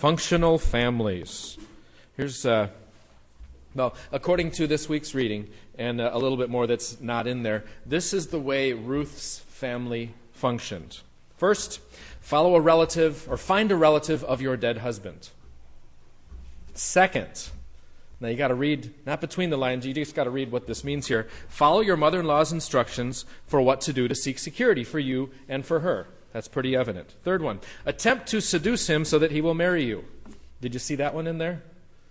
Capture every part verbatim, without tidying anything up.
functional families. Here's, uh, well, according to this week's reading, and uh, a little bit more that's not in there, this is the way Ruth's family functioned. First, follow a relative or find a relative of your dead husband. Second, now you got to read, not between the lines, you just got to read what this means here. Follow your mother-in-law's instructions for what to do to seek security for you and for her. That's pretty evident. Third one, attempt to seduce him so that he will marry you. Did you see that one in there?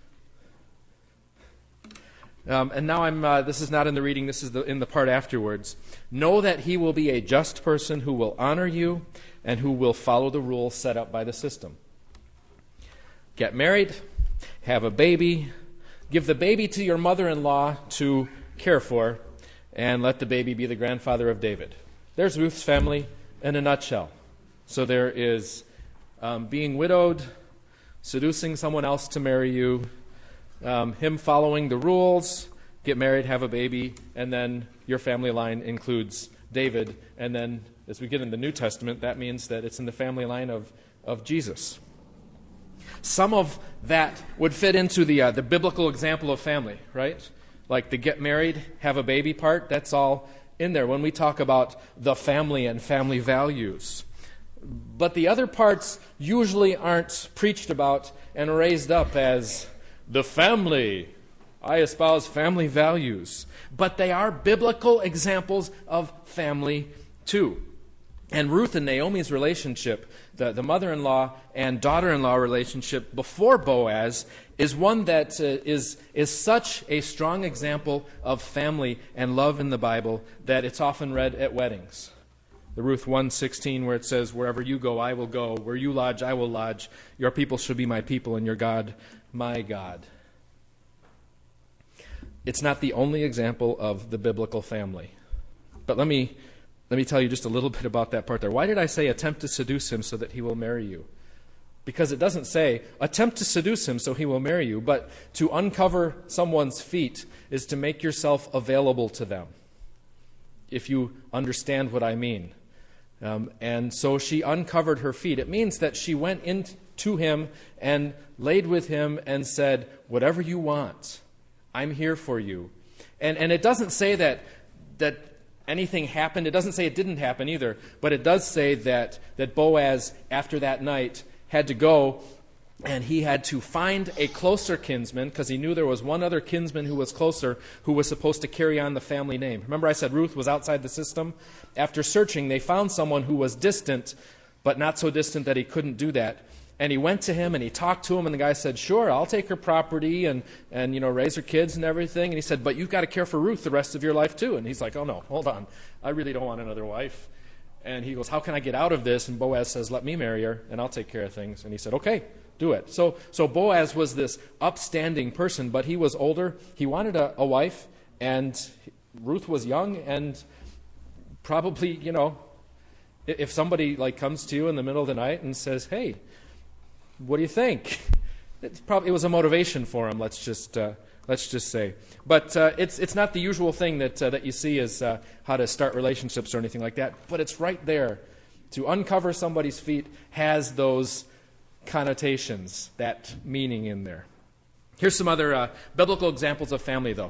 Um, and now I'm. Uh, this is not in the reading. This is the, in the part afterwards. Know that he will be a just person who will honor you and who will follow the rules set up by the system. Get married, have a baby, give the baby to your mother-in-law to care for, and let the baby be the grandfather of David. There's Ruth's family in a nutshell. So there is um, being widowed, seducing someone else to marry you, Um, him following the rules, get married, have a baby, and then your family line includes David. And then as we get in the New Testament, that means that it's in the family line of, of Jesus. Some of that would fit into the, uh, the biblical example of family, right? Like the get married, have a baby part, that's all in there when we talk about the family and family values. But the other parts usually aren't preached about and raised up as the family. I espouse family values. But they are biblical examples of family too. And Ruth and Naomi's relationship, the, the mother-in-law and daughter-in-law relationship before Boaz, is one that uh, is, is such a strong example of family and love in the Bible that it's often read at weddings. The Ruth one sixteen, where it says, wherever you go, I will go. Where you lodge, I will lodge. Your people shall be my people, and your God, my God. It's not the only example of the biblical family. But let me let me tell you just a little bit about that part there. Why did I say attempt to seduce him so that he will marry you? Because it doesn't say attempt to seduce him so he will marry you, but to uncover someone's feet is to make yourself available to them, if you understand what I mean. Um, and so she uncovered her feet. It means that she went into him and laid with him and said, whatever you want, I'm here for you. And and it doesn't say that that anything happened. It doesn't say it didn't happen either. But it does say that, that Boaz, after that night, had to go and he had to find a closer kinsman, because he knew there was one other kinsman who was closer who was supposed to carry on the family name. Remember I said Ruth was outside the system? After searching, they found someone who was distant, but not so distant that he couldn't do that. And he went to him and he talked to him, and the guy said, sure, I'll take her property and, and you know, raise her kids and everything. And he said, but you've got to care for Ruth the rest of your life too. And he's like, oh no, hold on. I really don't want another wife. And he goes, how can I get out of this? And Boaz says, let me marry her and I'll take care of things. And he said, okay, do it. So so Boaz was this upstanding person, but he was older. He wanted a, a wife, and Ruth was young, and probably, you know, if somebody like comes to you in the middle of the night and says, hey, what do you think? It's probably, it was a motivation for him, let's just uh, let's just say. But uh, it's it's not the usual thing that uh, that you see as uh, how to start relationships or anything like that. But it's right there. To uncover somebody's feet has those connotations, that meaning in there. Here's some other uh, biblical examples of family, though.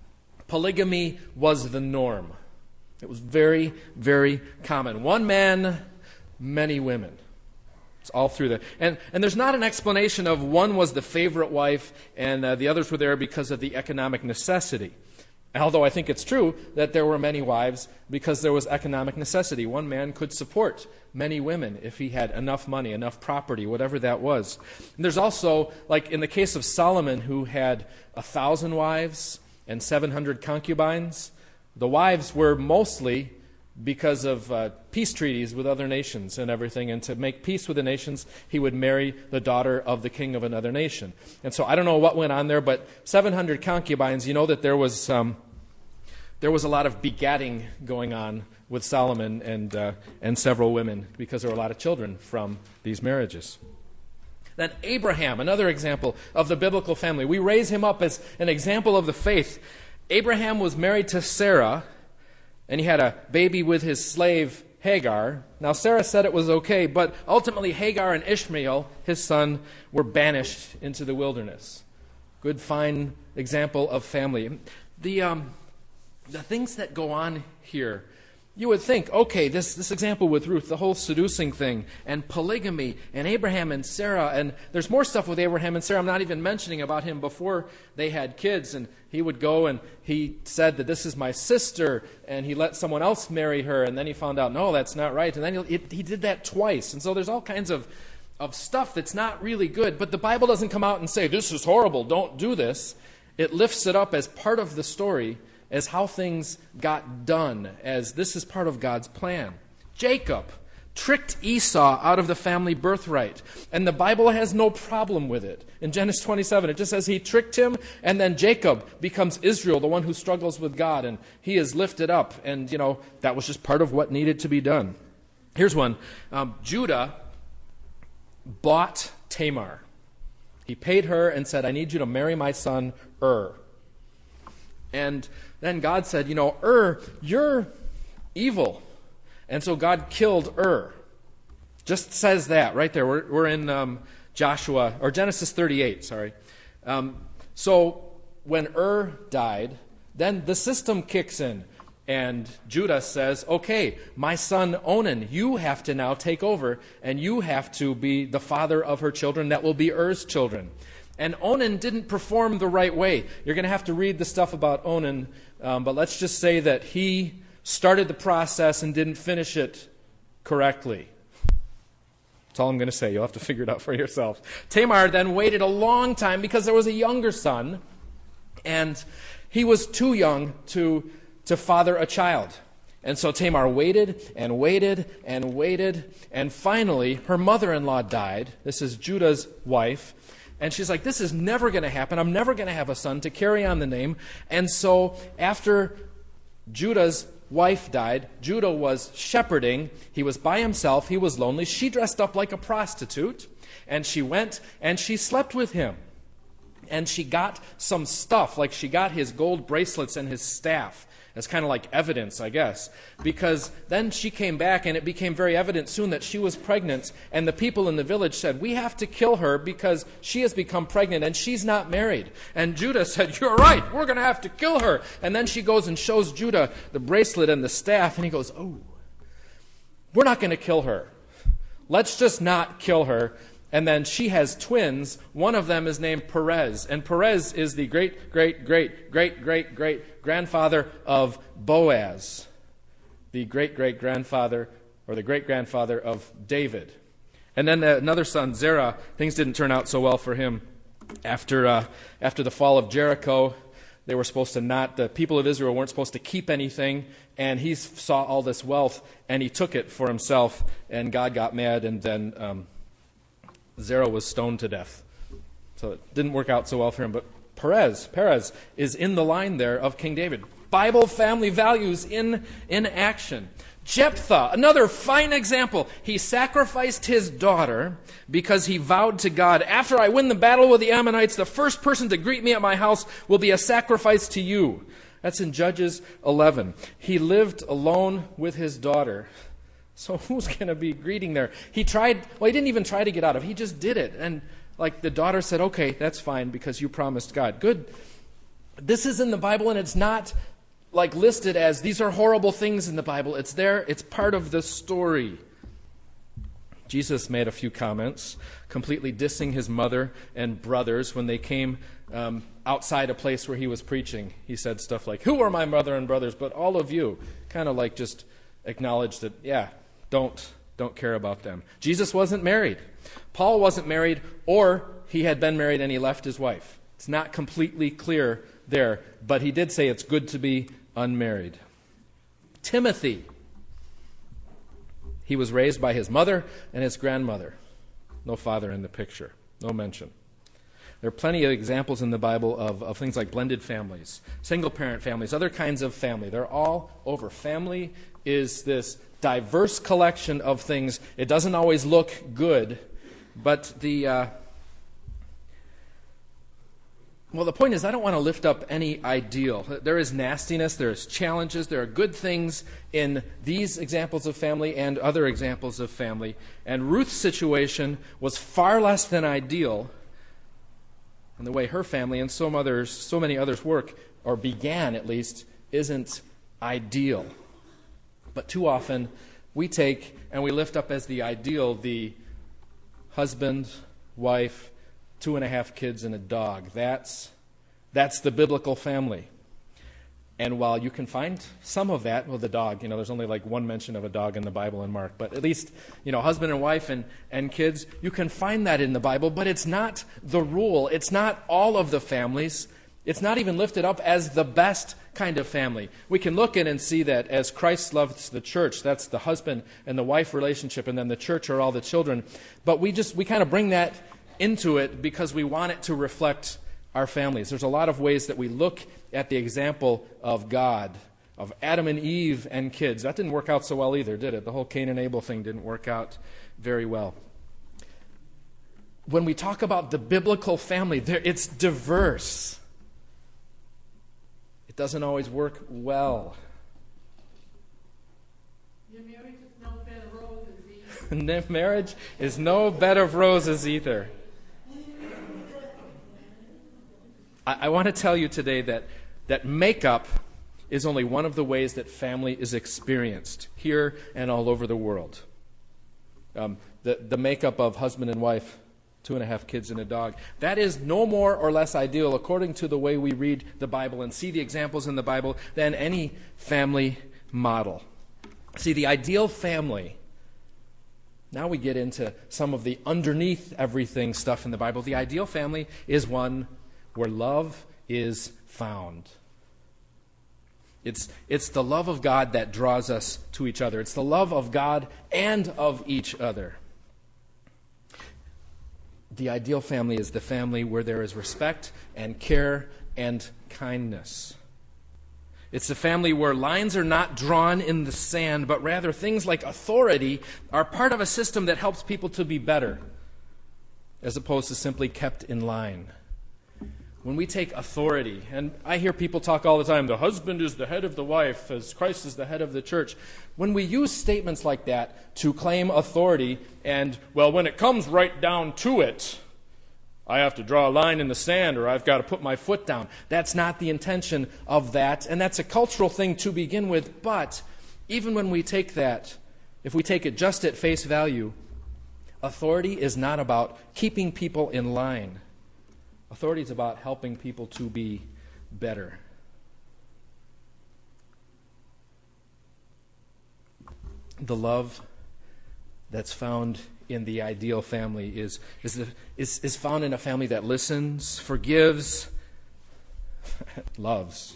Polygamy was the norm. It was very, very common. One man, many women. It's all through there. And, and there's not an explanation of one was the favorite wife and uh, the others were there because of the economic necessity. Although I think it's true that there were many wives because there was economic necessity. One man could support many women if he had enough money, enough property, whatever that was. And there's also, like in the case of Solomon, who had a thousand wives and seven hundred concubines, the wives were mostly because of uh, peace treaties with other nations and everything. And to make peace with the nations, he would marry the daughter of the king of another nation. And so I don't know what went on there, but seven hundred concubines, you know that there was um, there was a lot of begatting going on with Solomon and uh, and several women, because there were a lot of children from these marriages. Then Abraham, another example of the biblical family. We raise him up as an example of the faith. Abraham was married to Sarah, and he had a baby with his slave Hagar. Now, Sarah said it was okay, but ultimately Hagar and Ishmael, his son, were banished into the wilderness. Good, fine example of family. The um, the things that go on here, you would think, okay, this, this example with Ruth, the whole seducing thing, and polygamy, and Abraham and Sarah, and there's more stuff with Abraham and Sarah. I'm not even mentioning about him before they had kids, and he would go and he said that this is my sister, and he let someone else marry her, and then he found out, no, that's not right, and then he, it, he did that twice. And so there's all kinds of, of stuff that's not really good, but the Bible doesn't come out and say, this is horrible, don't do this. It lifts it up as part of the story, as how things got done, as this is part of God's plan. Jacob tricked Esau out of the family birthright, and the Bible has no problem with it. In Genesis twenty-seven, it just says he tricked him, and then Jacob becomes Israel, the one who struggles with God, and he is lifted up, and, you know, that was just part of what needed to be done. Here's one. Um, Judah bought Tamar. He paid her and said, I need you to marry my son Ur. And then God said, you know, Ur, you're evil. And so God killed Ur. Just says that right there. We're, we're in um, Joshua, or Genesis thirty-eight, sorry. Um, so when Ur died, then the system kicks in. And Judah says, okay, my son Onan, you have to now take over, and you have to be the father of her children that will be Ur's children. And Onan didn't perform the right way. You're going to have to read the stuff about Onan, um, but let's just say that he started the process and didn't finish it correctly. That's all I'm going to say. You'll have to figure it out for yourself. Tamar then waited a long time because there was a younger son, and he was too young to, to father a child. And so Tamar waited and waited and waited, and finally her mother-in-law died. This is Judah's wife. And she's like, this is never going to happen. I'm never going to have a son to carry on the name. And so after Judah's wife died, Judah was shepherding. He was by himself. He was lonely. She dressed up like a prostitute. And she went and she slept with him. And she got some stuff, like she got his gold bracelets and his staff. That's kind of like evidence, I guess. Because then she came back, and it became very evident soon that she was pregnant. And the people in the village said, we have to kill her because she has become pregnant and she's not married. And Judah said, you're right, we're going to have to kill her. And then she goes and shows Judah the bracelet and the staff. And he goes, oh, we're not going to kill her. Let's just not kill her. And then she has twins. One of them is named Perez. And Perez is the great, great, great, great, great, great grandfather of Boaz. The great, great grandfather, or the great grandfather of David. And then another son, Zerah. Things didn't turn out so well for him. After, uh, after the fall of Jericho, they were supposed to not, the people of Israel weren't supposed to keep anything. And he saw all this wealth, and he took it for himself. And God got mad, and then Um, Zerah was stoned to death. So it didn't work out so well for him. But Perez, Perez is in the line there of King David. Bible family values in, in action. Jephthah, another fine example. He sacrificed his daughter because he vowed to God, after I win the battle with the Ammonites, the first person to greet me at my house will be a sacrifice to you. That's in Judges eleven. He lived alone with his daughter. So who's going to be greeting there? He tried, well, he didn't even try to get out of it. He just did it. And like the daughter said, okay, that's fine because you promised God. Good. This is in the Bible, and it's not like listed as these are horrible things in the Bible. It's there. It's part of the story. Jesus made a few comments, completely dissing his mother and brothers when they came um, outside a place where he was preaching. He said stuff like, who are my mother and brothers? But all of you. Kind of like just acknowledge that, yeah, Don't, don't care about them. Jesus wasn't married. Paul wasn't married, or he had been married and he left his wife. It's not completely clear there, but he did say it's good to be unmarried. Timothy. He was raised by his mother and his grandmother. No father in the picture. No mention. There are plenty of examples in the Bible of, of things like blended families, single-parent families, other kinds of family. They're all over. Family is this diverse collection of things. It doesn't always look good, but the uh, Well, the point is, I don't want to lift up any ideal. There is nastiness, there is challenges, there are good things in these examples of family and other examples of family. And Ruth's situation was far less than ideal. And the way her family and so others, so many others work, or began at least, isn't ideal. But too often, we take and we lift up as the ideal the husband, wife, two and a half kids, and a dog. That's, that's the biblical family. And while you can find some of that, well, the dog, you know, there's only like one mention of a dog in the Bible in Mark, but at least, you know, husband and wife and, and kids, you can find that in the Bible, but it's not the rule. It's not all of the families. It's not even lifted up as the best kind of family. We can look in and see that as Christ loves the church, that's the husband and the wife relationship, and then the church are all the children. But we just, we kind of bring that into it because we want it to reflect our families. There's a lot of ways that we look at the example of God, of Adam and Eve and kids. That didn't work out so well either, did it? The whole Cain and Abel thing didn't work out very well. When we talk about the biblical family, there, it's diverse. It doesn't always work well. Your marriage is no bed of roses either. Marriage is no bed of roses either. I, I want to tell you today that, that makeup is only one of the ways that family is experienced here and all over the world. Um, the, the makeup of husband and wife, two and a half kids and a dog, that is no more or less ideal according to the way we read the Bible and see the examples in the Bible than any family model. See, the ideal family, now we get into some of the underneath everything stuff in the Bible. The ideal family is one where love is found. It's, it's the love of God that draws us to each other. It's the love of God and of each other. The ideal family is the family where there is respect and care and kindness. It's a family where lines are not drawn in the sand, but rather things like authority are part of a system that helps people to be better, as opposed to simply kept in line. When we take authority, and I hear people talk all the time, the husband is the head of the wife, as Christ is the head of the church. When we use statements like that to claim authority, and, well, when it comes right down to it, I have to draw a line in the sand, or I've got to put my foot down. That's not the intention of that, and that's a cultural thing to begin with. But even when we take that, if we take it just at face value, authority is not about keeping people in line. Authority is about helping people to be better. The love that's found in the ideal family is, is, the, is, is found in a family that listens, forgives, loves.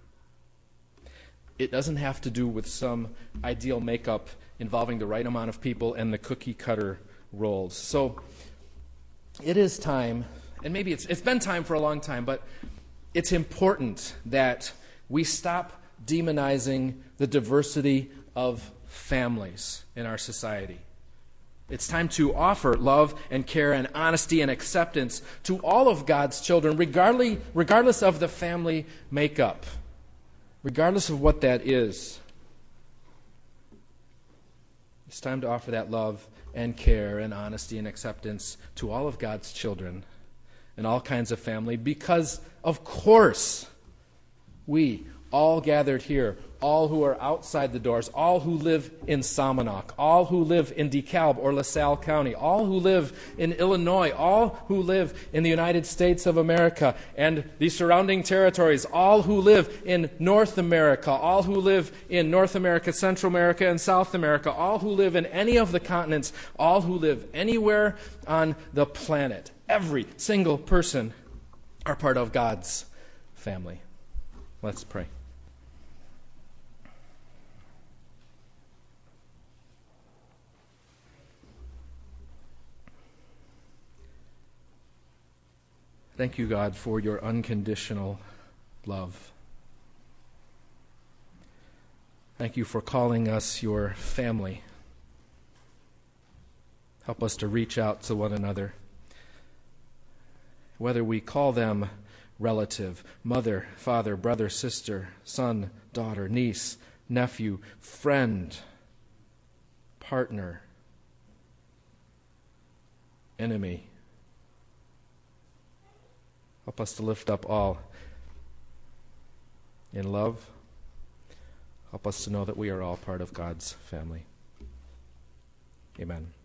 It doesn't have to do with some ideal makeup involving the right amount of people and the cookie cutter roles. So it is time. And maybe it's it's been time for a long time, but it's important that we stop demonizing the diversity of families in our society. It's time to offer love and care and honesty and acceptance to all of God's children, regardless, regardless of the family makeup, regardless of what that is. It's time to offer that love and care and honesty and acceptance to all of God's children and all kinds of family, because, of course, we, all gathered here, all who are outside the doors, all who live in Salmonaught, all who live in DeKalb or LaSalle County, all who live in Illinois, all who live in the United States of America and the surrounding territories, all who live in North America, all who live in North America, Central America, and South America, all who live in any of the continents, all who live anywhere on the planet. Every single person are part of God's family. Let's pray. Thank you, God, for your unconditional love. Thank you for calling us your family. Help us to reach out to one another. Whether we call them relative, mother, father, brother, sister, son, daughter, niece, nephew, friend, partner, enemy. Help us to lift up all in love. Help us to know that we are all part of God's family. Amen.